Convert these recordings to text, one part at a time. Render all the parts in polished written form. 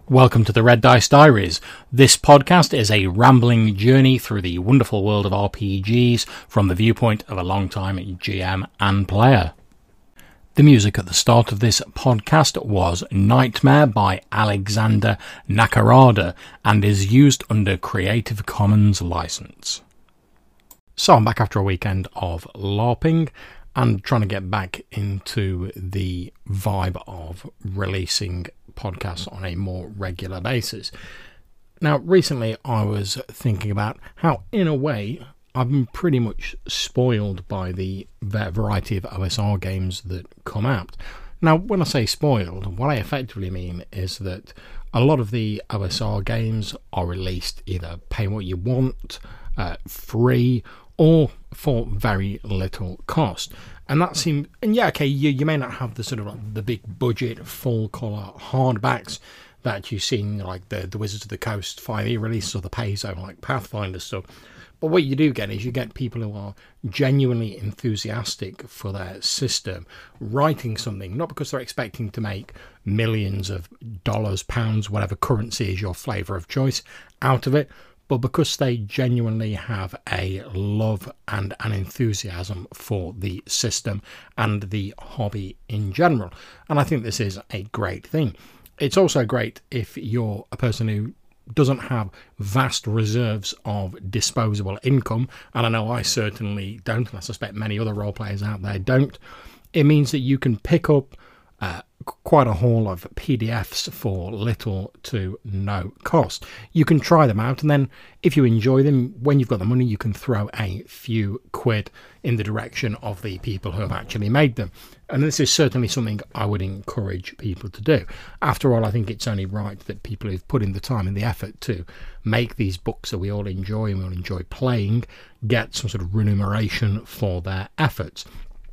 Welcome to the Red Dice Diaries. This podcast is a rambling journey through the wonderful world of RPGs from the viewpoint of a long-time GM and player. The music at the start of this podcast was Nightmare by Alexander Nakarada and is used under Creative Commons license. So I'm back after a weekend of LARPing and trying to get back into the vibe of releasing podcasts on a more regular basis. Now, recently I was thinking about how, in a way, I've been pretty much spoiled by the variety of OSR games that come out. Now, when I say spoiled, what I effectively mean is that a lot of the OSR games are released either pay what you want, free, or for very little cost. And that seems, and yeah, okay, you may not have the sort of like the big budget, full colour hardbacks that you've seen, like the Wizards of the Coast 5e releases or the Payzone, like Pathfinder stuff. But what you do get is you get people who are genuinely enthusiastic for their system, writing something, not because they're expecting to make millions of dollars, pounds, whatever currency is your flavour of choice out of it, but because they genuinely have a love and an enthusiasm for the system and the hobby in general. And I think this is a great thing. It's also great if you're a person who doesn't have vast reserves of disposable income, and I know I certainly don't, and I suspect many other role players out there don't. It means that you can pick up quite a haul of PDFs for little to no cost. You can try them out, and then if you enjoy them, when you've got the money, you can throw a few quid in the direction of the people who have actually made them. And this is certainly something I would encourage people to do. After all, I think it's only right that people who've put in the time and the effort to make these books that we all enjoy and we all enjoy playing get some sort of remuneration for their efforts.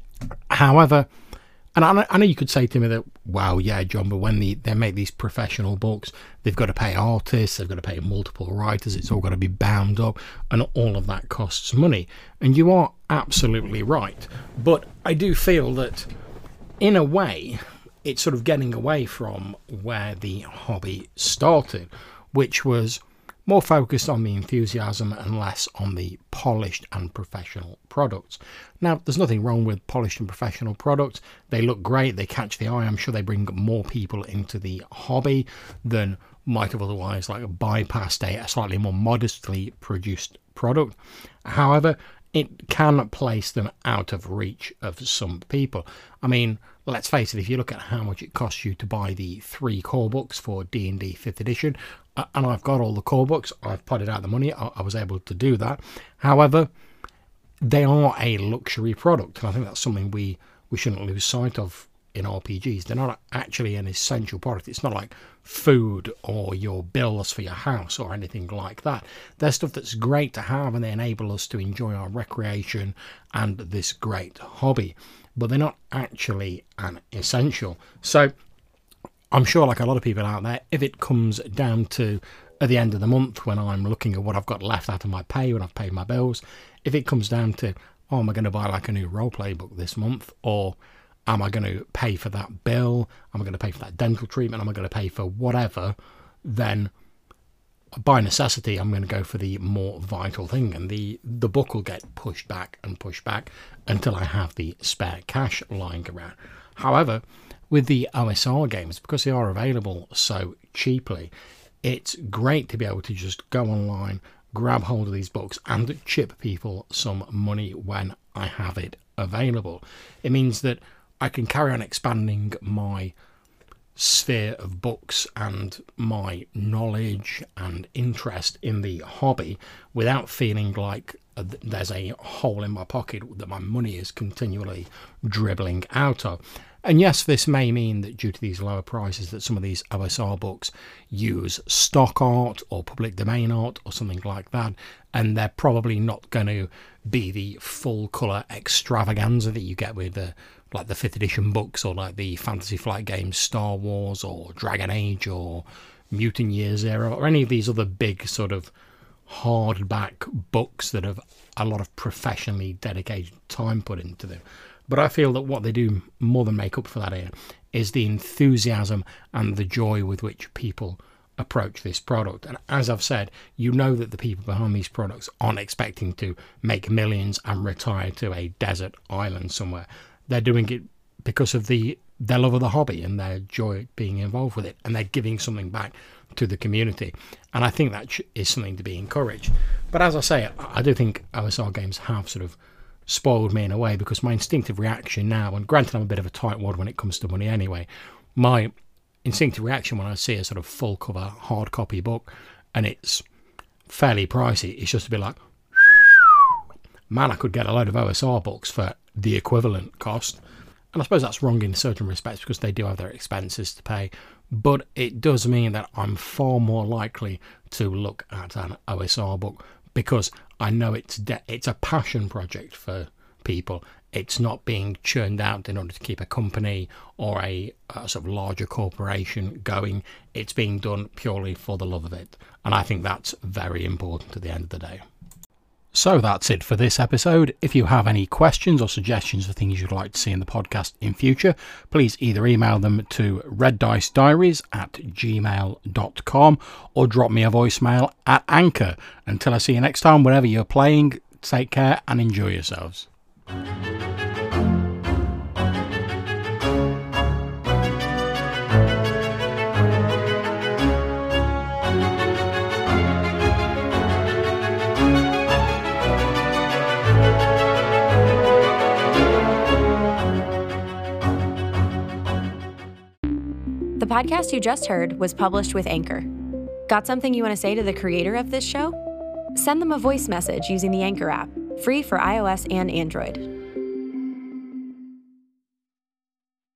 However, and I know you could say to me that, wow, yeah, John, but when they make these professional books, they've got to pay artists, they've got to pay multiple writers, it's all got to be bound up, and all of that costs money. And you are absolutely right. But I do feel that, in a way, it's sort of getting away from where the hobby started, which was more focused on the enthusiasm and less on the polished and professional products. Now, there's nothing wrong with polished and professional products. They look great, they catch the eye. I'm sure they bring more people into the hobby than might have otherwise bypassed a slightly more modestly produced product. However, it can place them out of reach of some people. I mean, let's face it, if you look at how much it costs you to buy the 3 core books for D&D 5th edition, and I've got all the core books, I've potted out the money, I was able to do that. However, they are a luxury product, and I think that's something we shouldn't lose sight of in RPGs. They're not actually an essential product. It's not like food or your bills for your house or anything like that. They're stuff that's great to have, and they enable us to enjoy our recreation and this great hobby, but they're not actually an essential. So I'm sure, like a lot of people out there, if it comes down to at the end of the month when I'm looking at what I've got left out of my pay when I've paid my bills, if it comes down to, oh, am I going to buy like a new roleplay book this month, or am I going to pay for that bill, am I going to pay for that dental treatment, am I going to pay for whatever, then by necessity I'm going to go for the more vital thing, and the book will get pushed back and pushed back until I have the spare cash lying around. However, with the OSR games, because they are available so cheaply, it's great to be able to just go online, grab hold of these books and chip people some money when I have it available. It means that I can carry on expanding my sphere of books and my knowledge and interest in the hobby without feeling like there's a hole in my pocket that my money is continually dribbling out of. And yes, this may mean that due to these lower prices that some of these OSR books use stock art or public domain art or something like that, and they're probably not going to be the full colour extravaganza that you get with like the 5th edition books, or like the Fantasy Flight games Star Wars or Dragon Age or Mutant Year Zero, or any of these other big sort of hardback books that have a lot of professionally dedicated time put into them. But I feel that what they do more than make up for that here is the enthusiasm and the joy with which people approach this product. And as I've said, you know that the people behind these products aren't expecting to make millions and retire to a desert island somewhere. They're doing it because of their love of the hobby and their joy being involved with it, and they're giving something back to the community. And I think that is something to be encouraged. But as I say, I do think OSR games have sort of spoiled me in a way, because my instinctive reaction now, and granted I'm a bit of a tightwad when it comes to money anyway, my instinctive reaction when I see a sort of full cover hard copy book and it's fairly pricey, it's just to be like, man, I could get a load of OSR books for the equivalent cost. And I suppose that's wrong in certain respects, because they do have their expenses to pay, but it does mean that I'm far more likely to look at an OSR book, because I know it's a passion project for people. It's not being churned out in order to keep a company or a sort of larger corporation going. It's being done purely for the love of it. And I think that's very important at the end of the day. So that's it for this episode. If you have any questions or suggestions for things you'd like to see in the podcast in future, please either email them to reddicediaries@gmail.com or drop me a voicemail at Anchor. Until I see you next time, wherever you're playing, take care and enjoy yourselves. The podcast you just heard was published with Anchor. Got something you want to say to the creator of this show? Send them a voice message using the Anchor app, free for iOS and Android.